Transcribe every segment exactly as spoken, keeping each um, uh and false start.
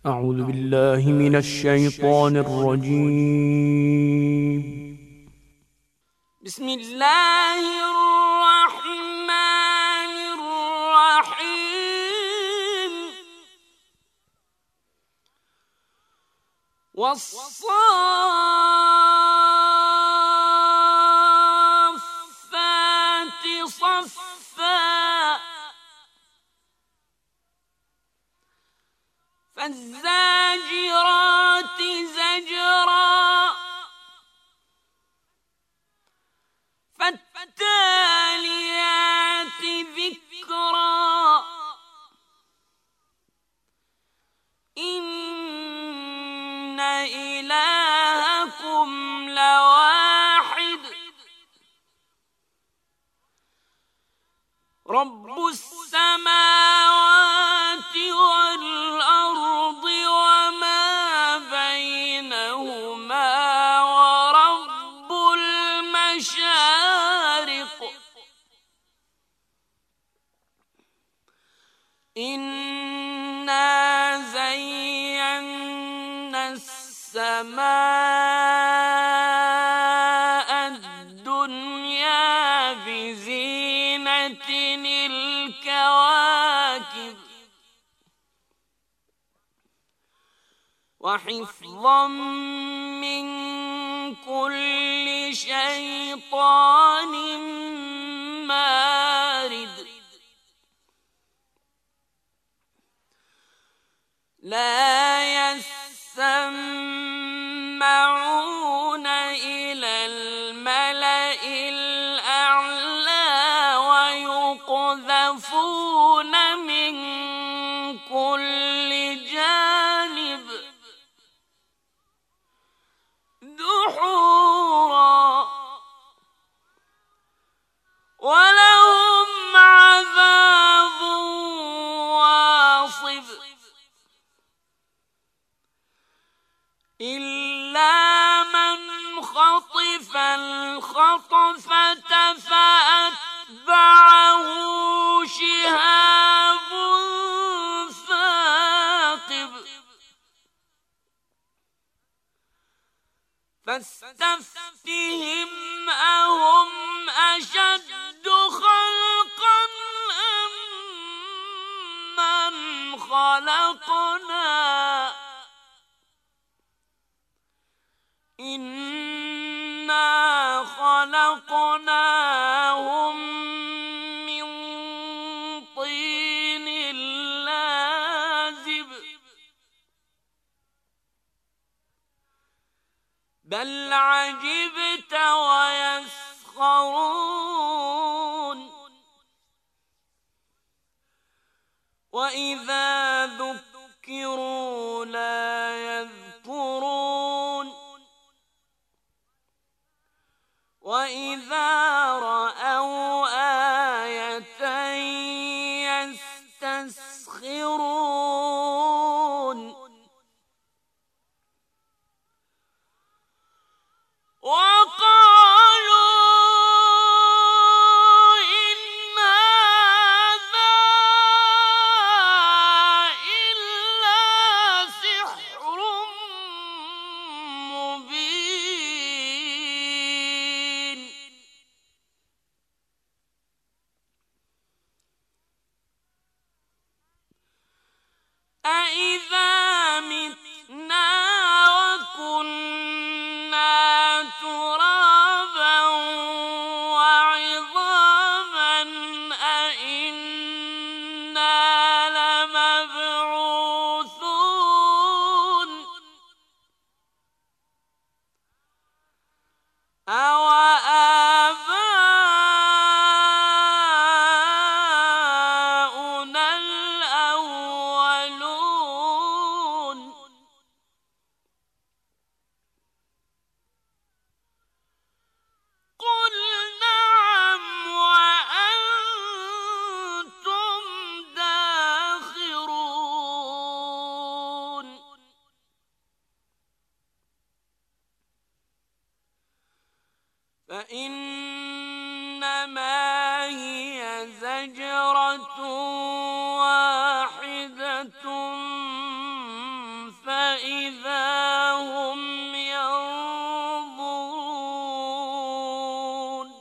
أعوذ بالله من الشيطان الرجيم. بسم الله الرحمن الرحيم. والصافات صفا فالزاجرات زجرا فالتاليات ذكرا إن إلهكم لواحد رب السماوات والأرض وما بينهما ورب المشارق إنا زينا السماء الدنيا بزينة الكواكب وحفظا من كل شيطان مارد لا يسمعون إلى الملأ الأعلى ويقذفون من كل جانب دحورا ولهم عذاب واصب إلا من خطف الخطفة فأتبعه شهاب ثاقب فاستفتهم أهم أشد خلقا أم من خلقنا إنا خلقناهم من طين لازب بل عجبت ويسخرون وإذا ذكروا لا يذكرون وإذا رأوا آية يستسخرون وقالوا إن هذا إلا سحر مبين أإذا متنا وكنا ترابا وعظاما أإنا لمبعوثون أوآباؤنا الأولون قل نعم وأنتم داخرون فإنما هي زجرة واحدة إذا هم ينظرون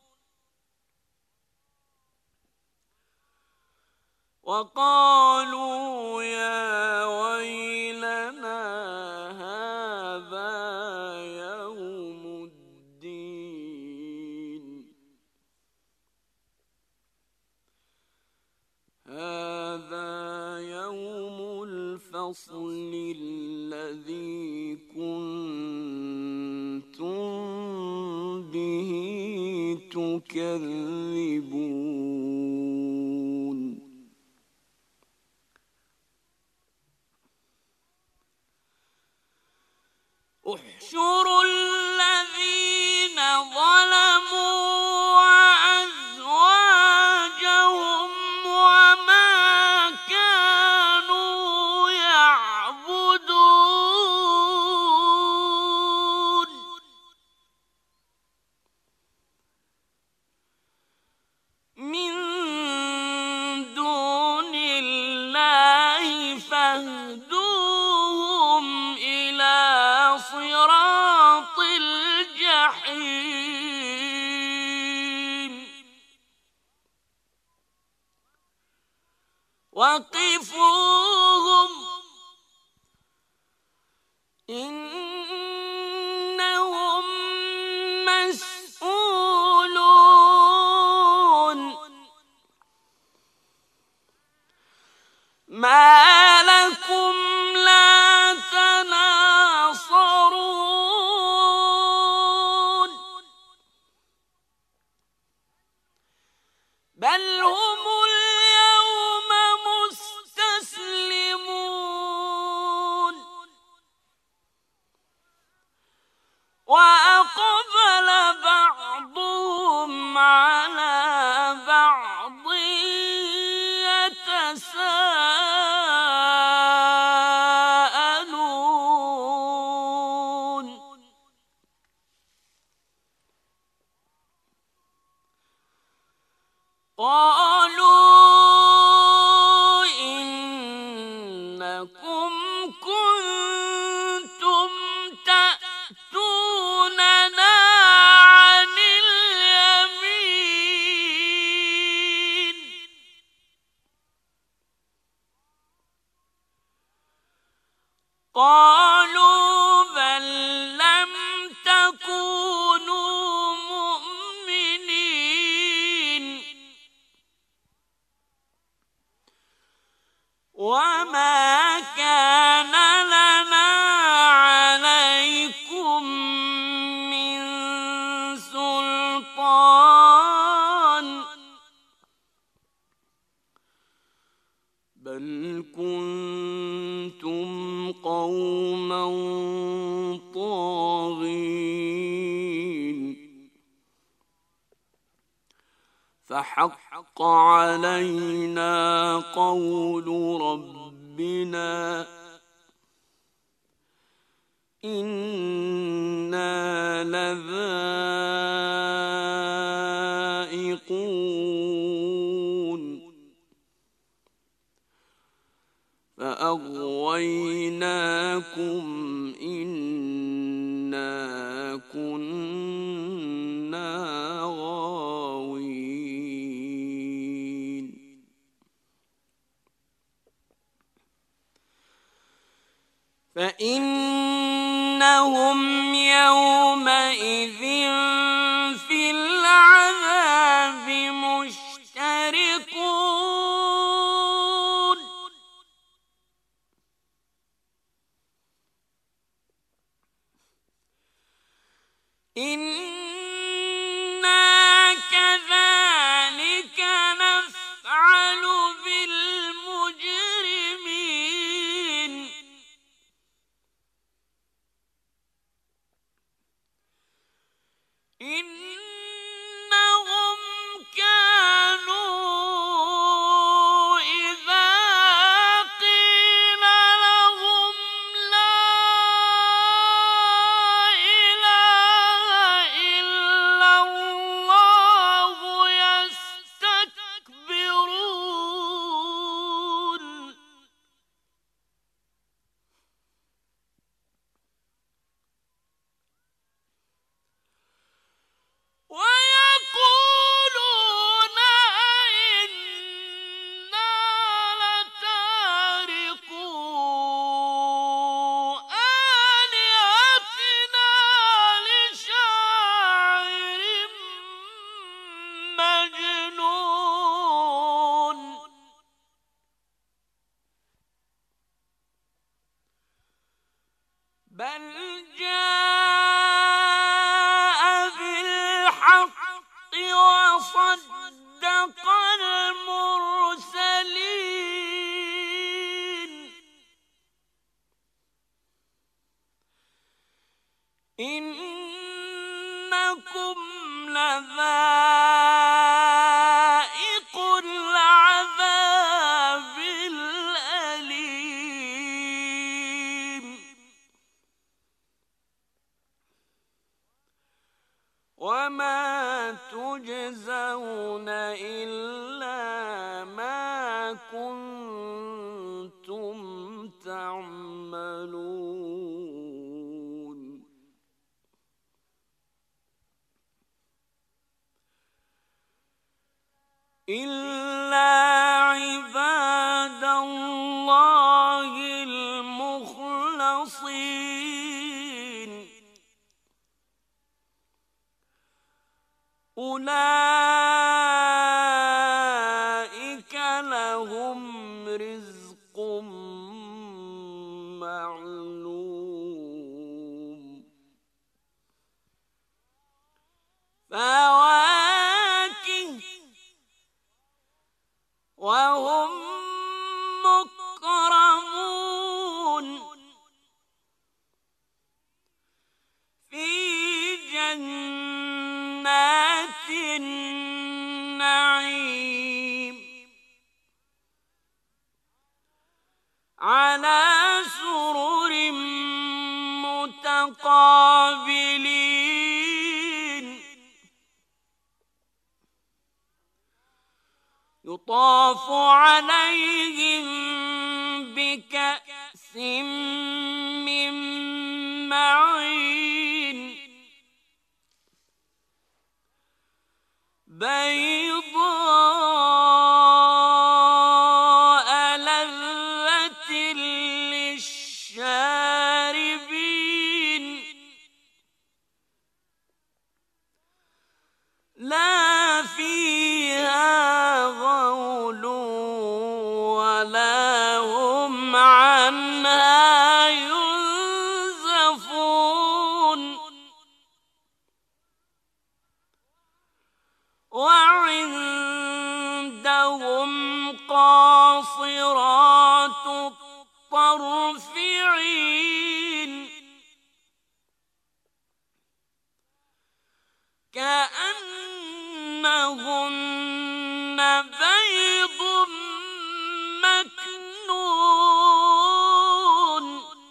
وقالوا يا ويلنا هذا يوم الدين هذا يوم الفصل الذي كنتم به تكذبون احشروا الذين ظلموا وأزواجهم وما كانوا يعبدون من دون الله فاهدوهم إلى صراط الجحيم وقفوهم إنهم مسؤولون ما لكم لا تناصرون بل هم اليوم مستسلمون وأقبل بعضهم على بعض يتساءلون قالوا إنكم كنتم تأتوننا عن اليمين قالوا بل لم تكونوا مؤمنين وما كان لنا عليكم من سلطان بل كنتم قوما طاغين فحق علينا قول ربنا إنا لذائقون فأغويناكم إنا كنا غاوين فإنهم يومئذ في العذاب مشتركون إنا كذلك نفعل بالمجرمين إنهم كانوا إذا قيل لهم لا إله إلا الله بل جاء بالحق وصدق المرسلين إنكم لذائق العذاب الأليم وما تجزون إلا ما كنتم تعملون إلا عباد الله المخلصين أولئك لهم رزق معلوم فواكه وهم مكرمون في جنات النعيم على سرر متقابلين يطاف عليهم بكأس من معين بيضاء لذة للشاربين لا فيها غول ولا هم عنها ينزفون وعندهم قاصرات الطرف عين كأنهن بيض مكنون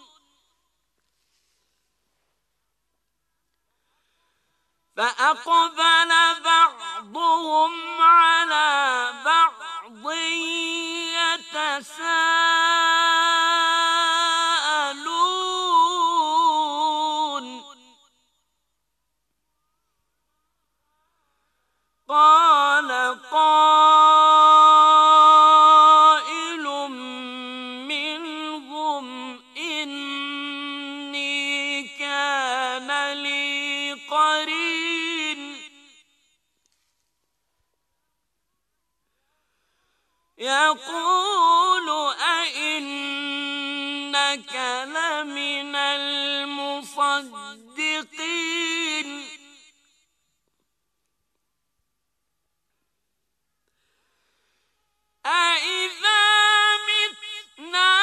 فأقبل بعضهم على بعض يتساءلون قال قائل منهم إني كان لي قرين يقول أئنك لمن المصدقين أإذا متنا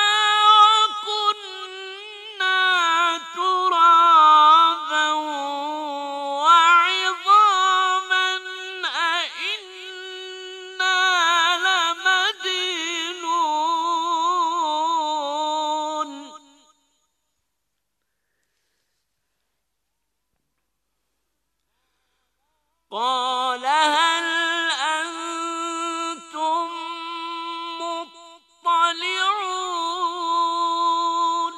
وكنا ترابا وعظاما أإنا لمدينون قال هل أنتم مطلعون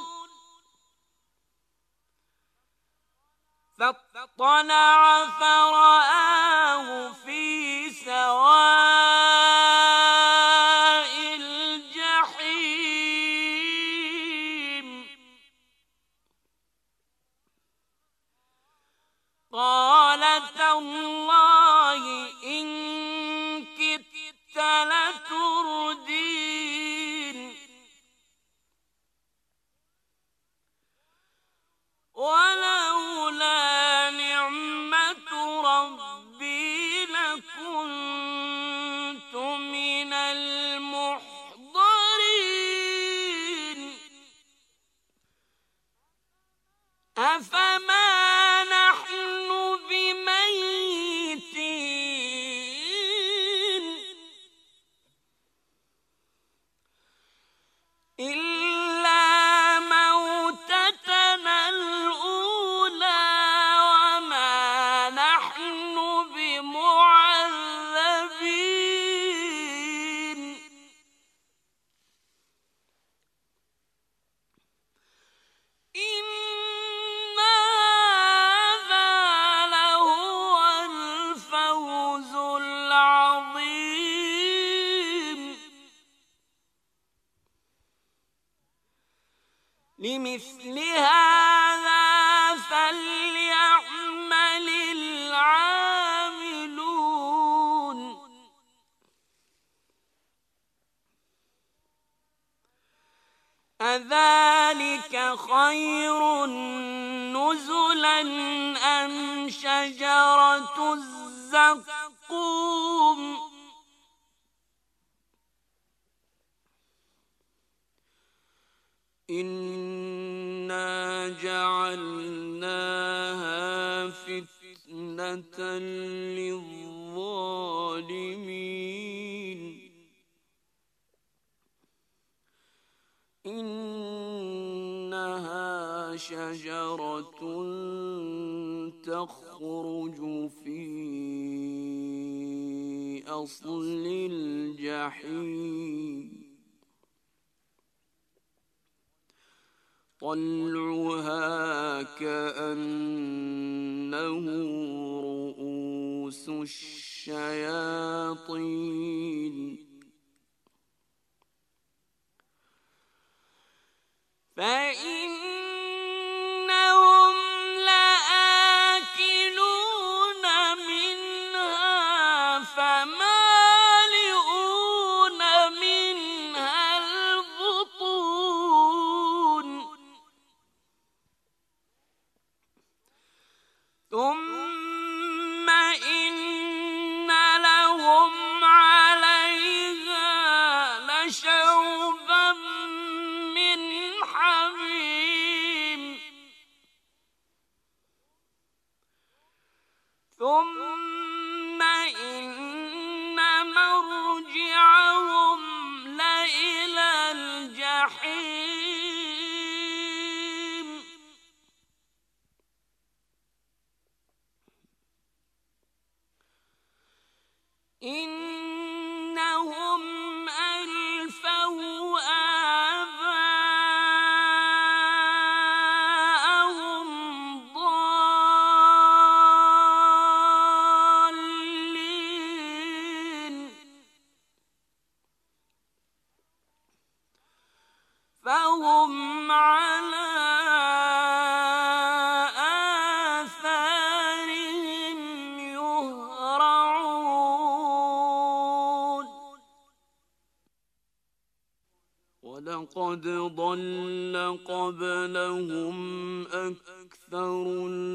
فاطلع فرآه في سواء الجحيم قال تالله إن كدت لتردين أفما نحن بميتين إلا موتتنا الأولى وما نحن بمعذبين إن هذا لهو الفوز العظيم لمثل هذا فليعمل العاملون أذلك خير نزلا أم شجرة الزقوم إنا جعلناها فتنة للظالمين إنها شجرة تخرج في أصل الجحيم طلعها كأنه رؤوس الشياطين فإنهم لآكلون منها فمالئون منها البطون ثم إن لهم عليها لشوبا من حميم ثم إن مرجعهم لإلى الجحيم إنهم ألفوا آباءهم ضالين فهم على آثارهم يهرعون ولقد ضل قبلهم أكثر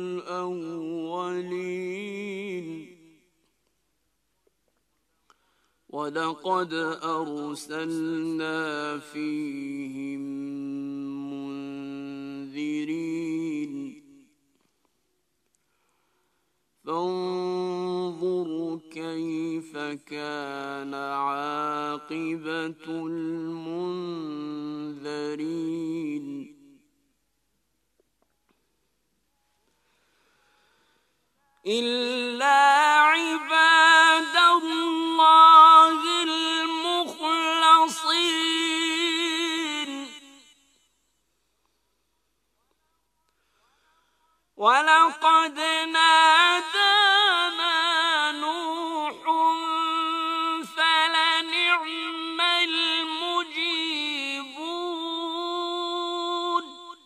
الأولين ولقد أرسلنا فيهم منذرين فانظر كيف كان عاقبة المنذرين إلا عباد الله المخلصين ولقد نادانا نوح فلنعم المجيبون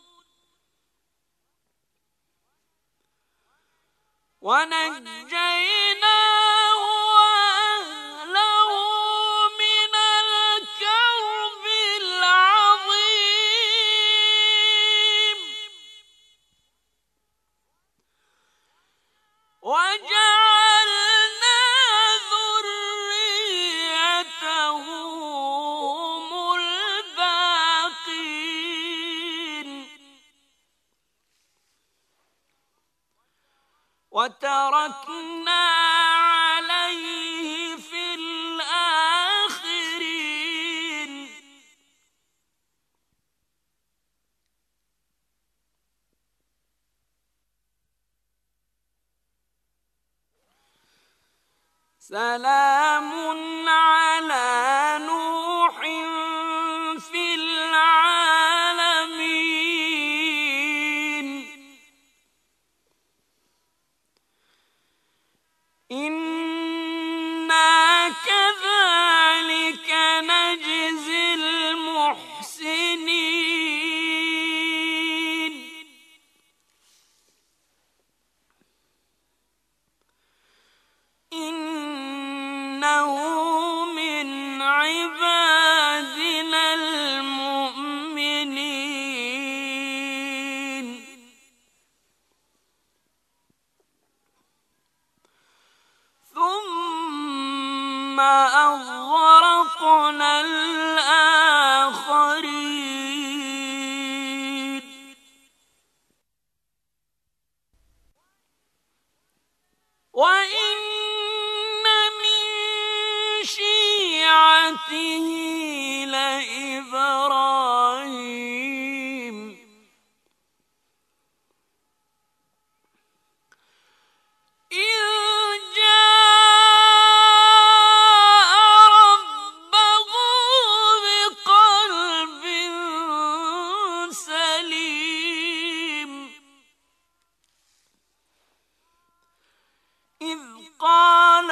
ونجيناه وأهله من الكرب العظيم وجعلنا ذريته هم الباقين وتركنا عليه في الآخرين سلام على نوح في العالمين إنا كذلك نجزي المحسنين إنه من عبادنا المؤمنين ثم أغرقنا الآخرين وإن من شيعته لإبراهيم إذ جاء ربه بقلب سليم إذ قال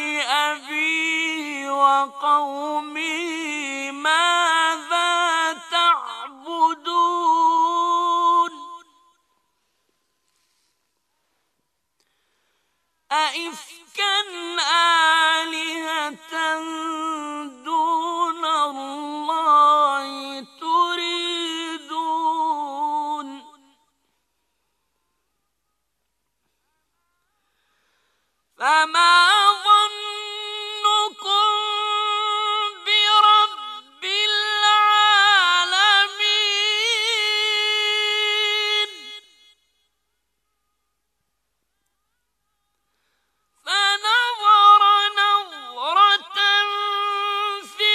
لأبيه وقومه ماذا تعبدون أئفكا آلهة دون الله تريدون فما ظنكم برب العالمين فنظر نظرة في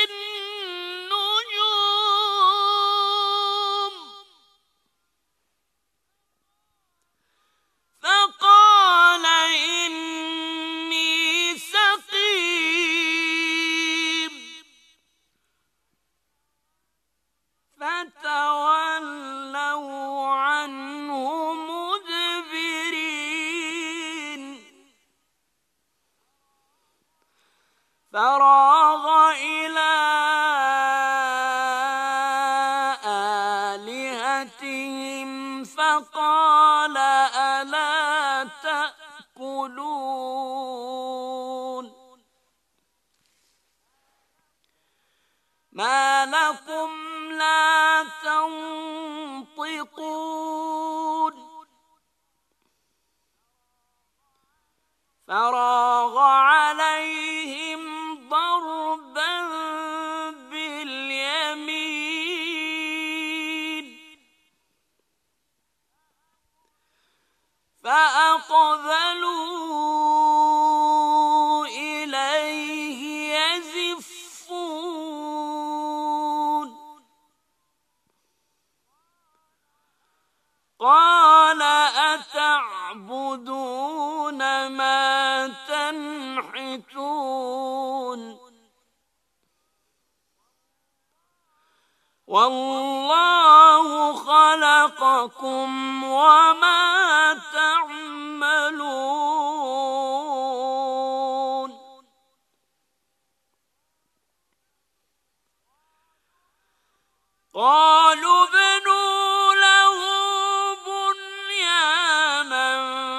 النجوم فقال إني سقيم فتولوا عنه مدبرين فراغ إلى آلهتهم فقال ألا تأكلون ما لكم لا تنطقون فراغ عليهم ضربا باليمين فأقبلوا إليه يزفون قال أتعبدون ما تنحتون والله خلقكم وما تعملون قالوا ابنوا له بنيانا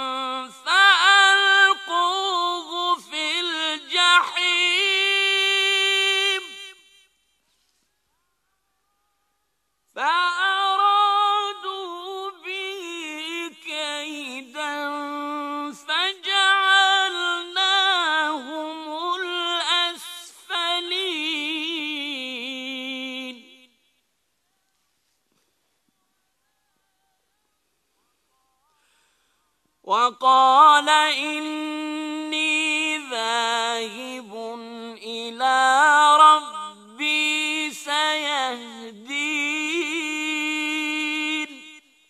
فألقوه في الجحيم فأرادوا به كيدا فجعلناهم الأسفلين وقال إني ذاهب إلى ربي سيهدين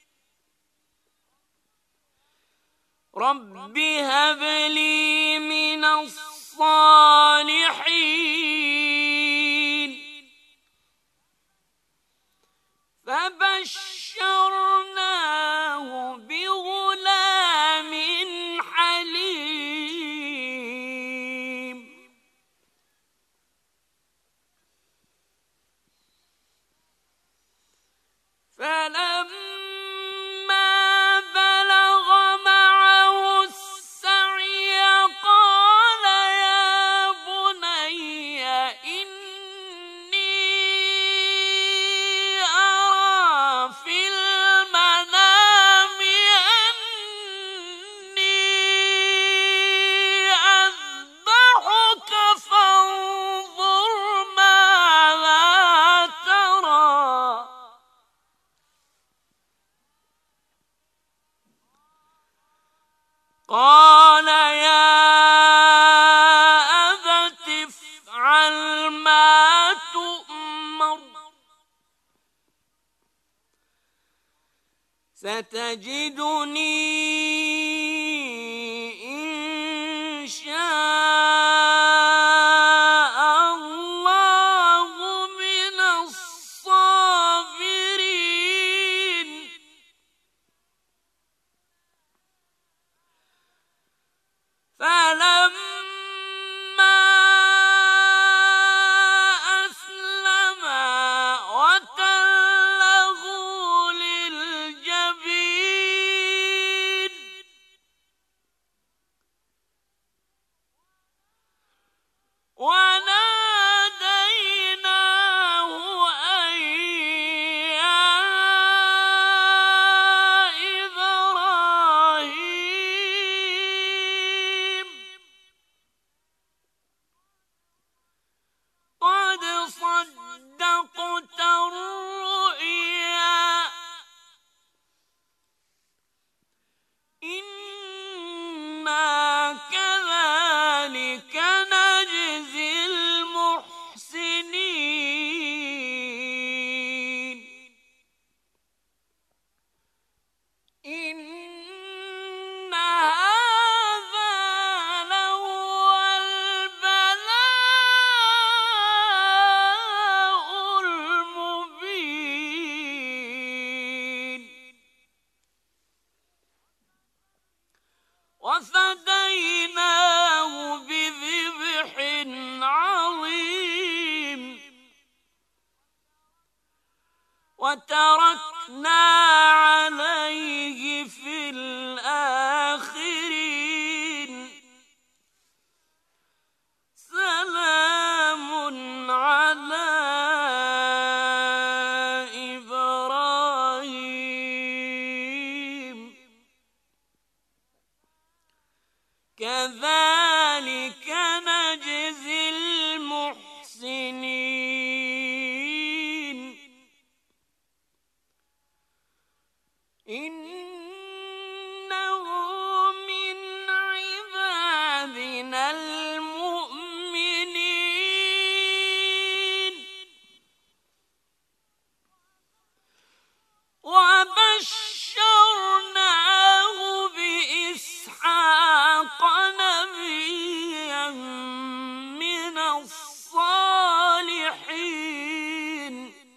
رب هب لي من الصالحين فبشرناه بغلام حليم فلما بلغ معه السعي قال يا بني إني أرى في المنام أني أذبحك فانظر ماذا ترى قال يا أبت افعل ما تؤمر ستجدني إن شاء الله من الصابرين فلما أسلما وتله للجبين وناديناه أن يا إبراهيم قد صدقت الرؤيا إنا كذلك نجزي المحسنين إن هذا لهو البلاء المبين وفديناه بذبح عظيم وتركنا عليه في الآخرين سلام على إبراهيم كذلك نجزي المحسنين إنه من عبادنا المؤمنين وبشرناه بإسحاق نبيا من الصالحين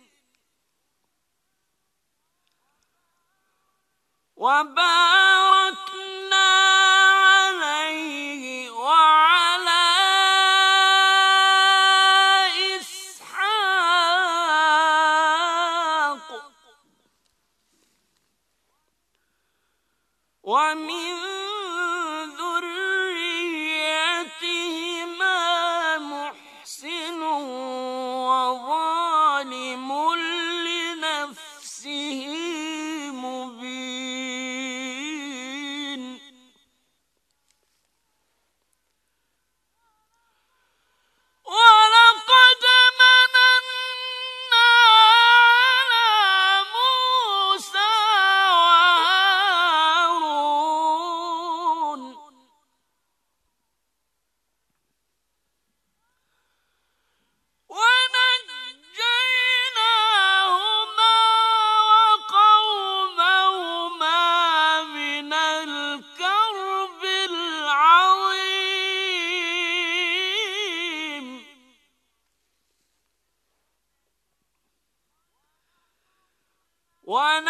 وباركنا عليه وعلى إسحاق ومن ذريتهما محسن وظالم لنفسه مبين ولقد مننا على موسى وهارون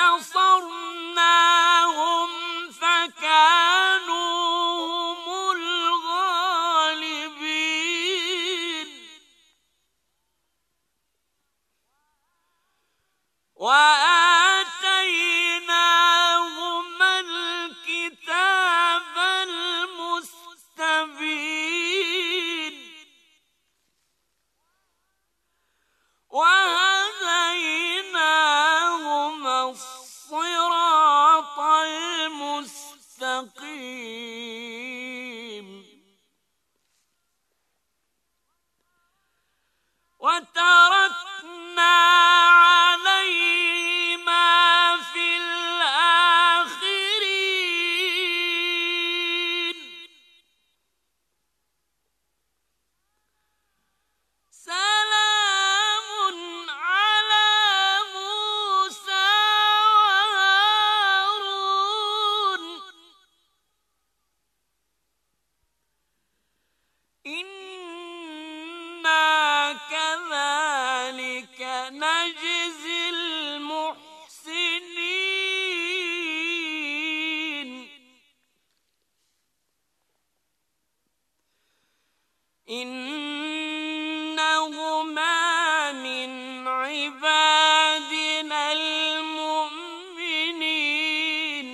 ونصرناهم فكانوا هم الغالبين وآتيناهما الكتاب المستبين وهديناهما الصراط المستقيم وتركنا عليهما في الآخرين سلام على موسى وهارون إنا كذلك نجزي المحسنين إنهما من عبادنا المؤمنين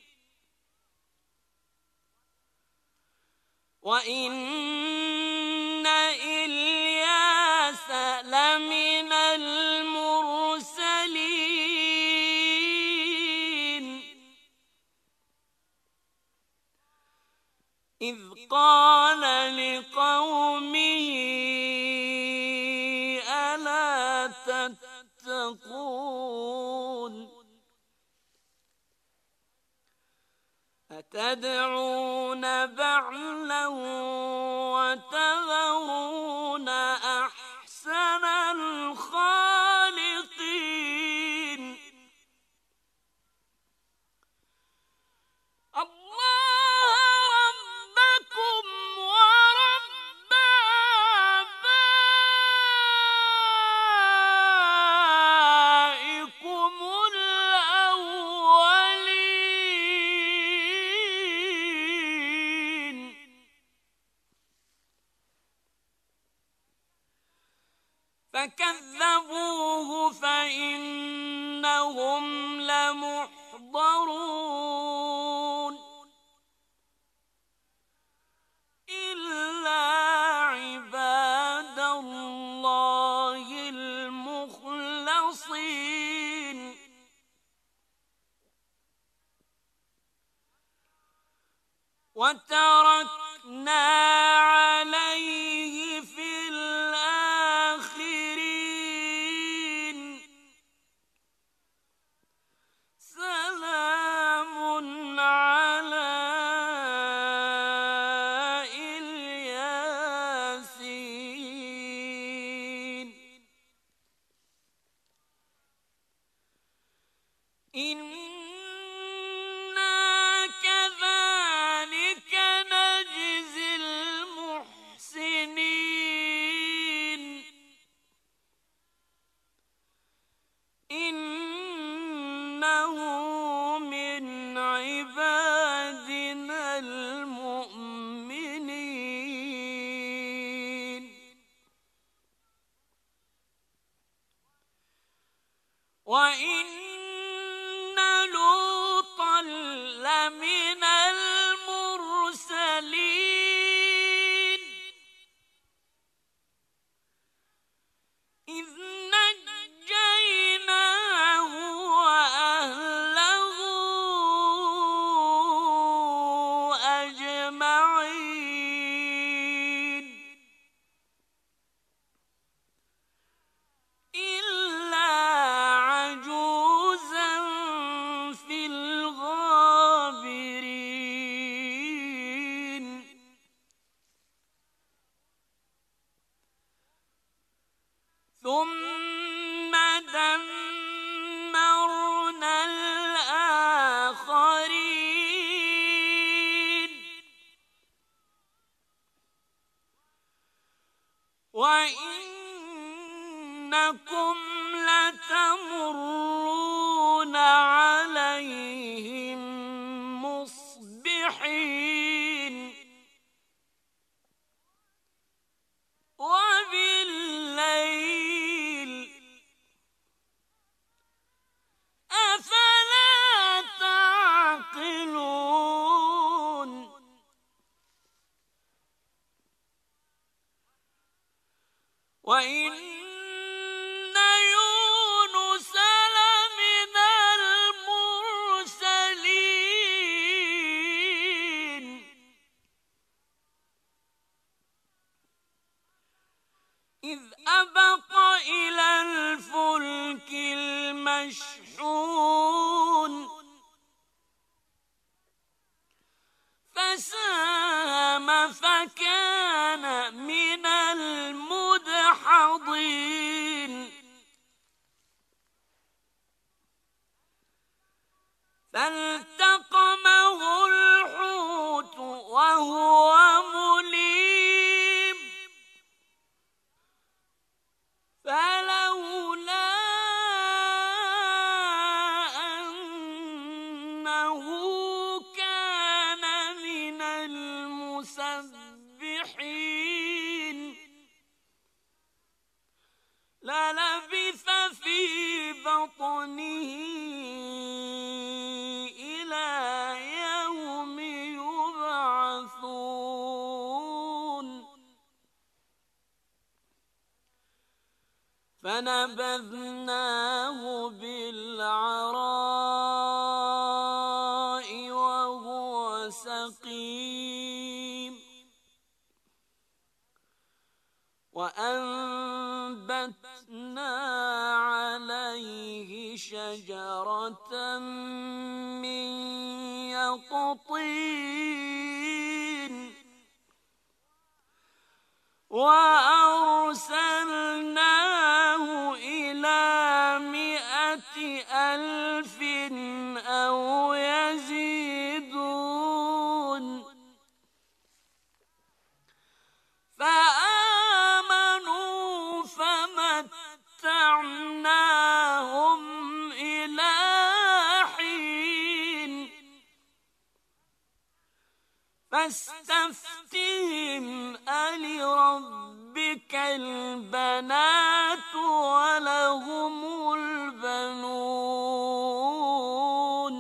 وإن إلياس لمن المرسلين إذ قال لقومه ألا تتقون أتدعون بعلا وتذرون أحسن الخالقين الله ربكم ورب آبائكم الأولين فكذبوه فإنهم لمحضرون إلا عباد الله المخلصين وتركنا عليه في الآخرين سلام على الياسين إنا كذلك نجزي المحسنين إنه من عبادنا المؤمنين وإن لوطا لمن المرسلين إذ نجيناه وأهله أجمعين إلا عجوزا في الغابرين ثم دمرنا الآخرين وإنكم لتمرون على وإن يونس لمن المرسلين إذ أبق إلى الفلك المشحون فساهم فكان من المدحضين فالتقمه الحوت وهو مليم فلولا أنه كان من المسبحين للبث في بطنه إلى يوم يبعثون فنبذناه بالعراء وهو سقيم وأنبتنا عليه شجرة من يقطين وأرسلناه إلى مائة ألف أو يزيدون فآمنوا فمتعناهم إلى حين فاستفتهم ألربك البنات ولهم البنون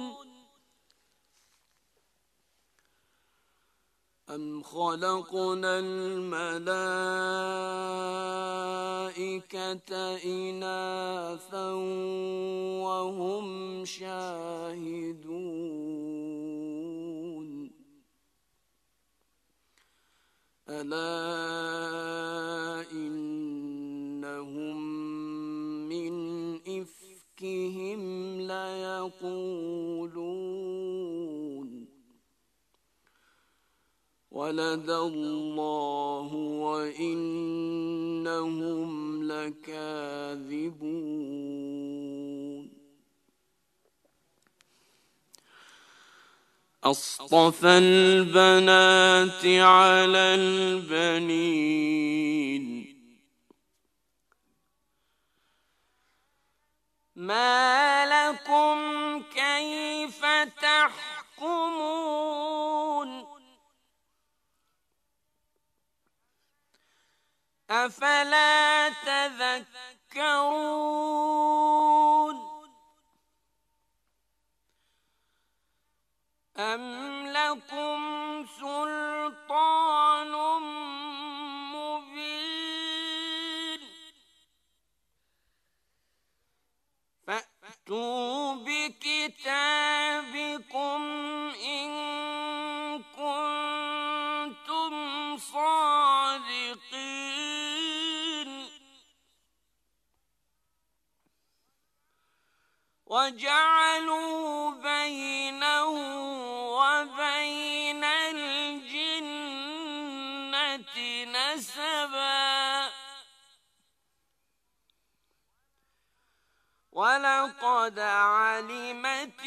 أم خلقنا الملائكة إناثا وهم شاهدون ألا إنهم من إفكهم ليقولون ولد الله وإنهم لكاذبون أصطفى البنات على البنين ما لكم كيف تحكمون أفلا تذكرون أم لكم سلطان مبين فأتوا بكتابكم إن كنتم صادقين وجعلوا بينه وبين الجنة نسبا ولقد علمت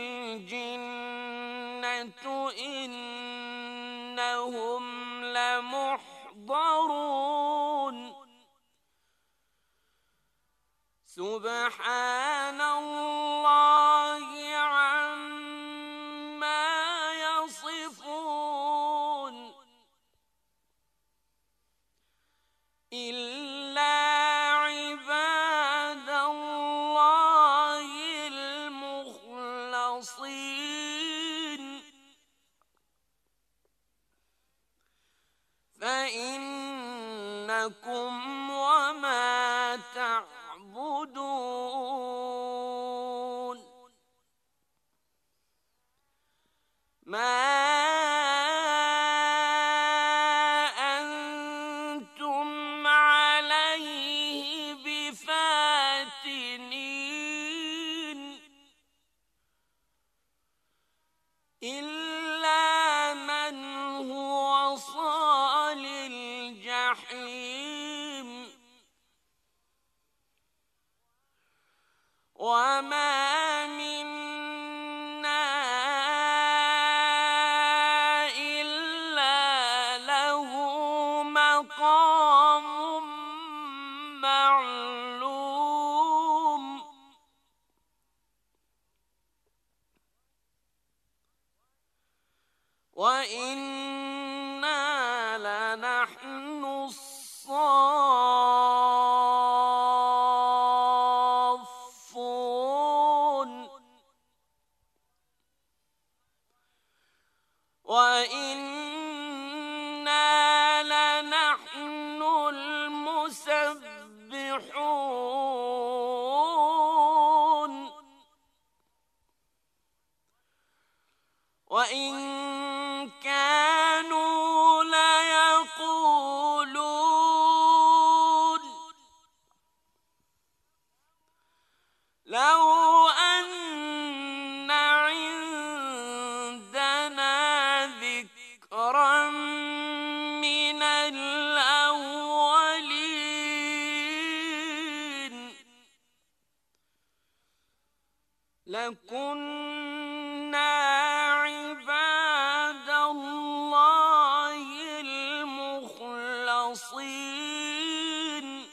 الجنة إنهم لمحضرون سبحان الله عما يصفون إلا عباد الله المخلصين فإنكم وما ما أنتم عليه بفاتنين إلا من هو صال الجحيم وما منا إلا له مقام معلوم وإنا لنحن الصافون وإنا لنحن المسبحون وإن كانوا ليقولون لو أن عندنا ذكرا من الأولين لكنا عباد الله المخلصين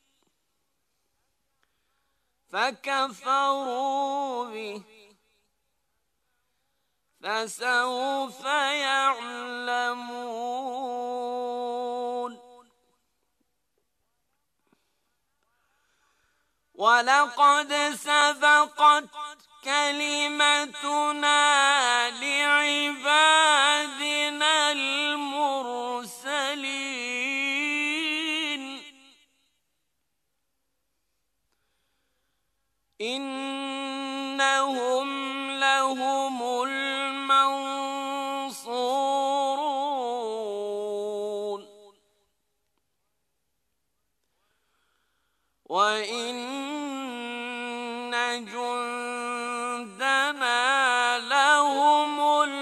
فكفروا به فسوف يعلمون ولقد سبقت كلمتنا لعبادنا المرسلين إنهم لهم المنصورون وإن جندنا لهم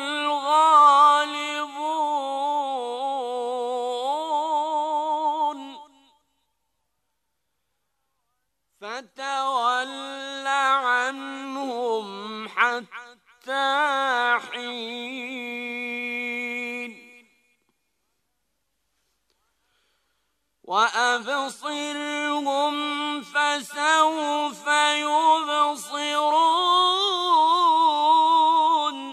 الغالبون فتول عنهم حتى حين وأبصرهم فسوف يبصرون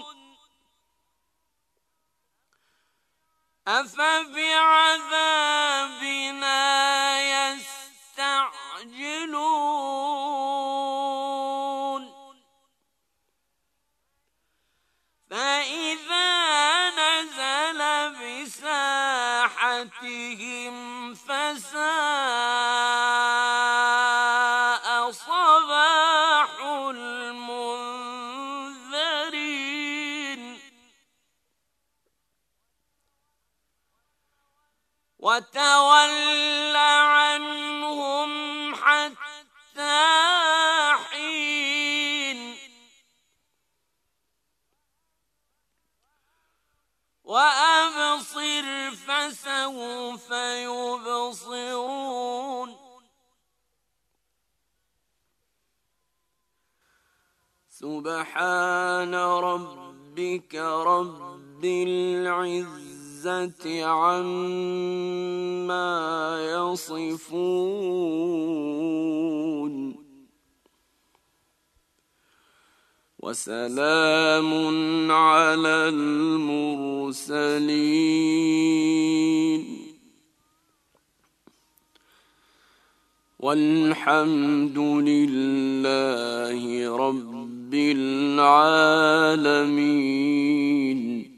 أفبعذابنا يستعجلون فإذا نزل بساحتهم فساء صباح المنذرين وتول عنهم حتى حين وأبصر فسوف يبصرون سبحان ربك رب العزة عما يصفون وسلام على المرسلين والحمد لله رب العالمين.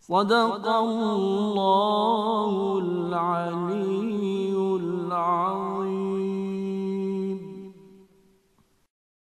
صدق الله العلي العظيم.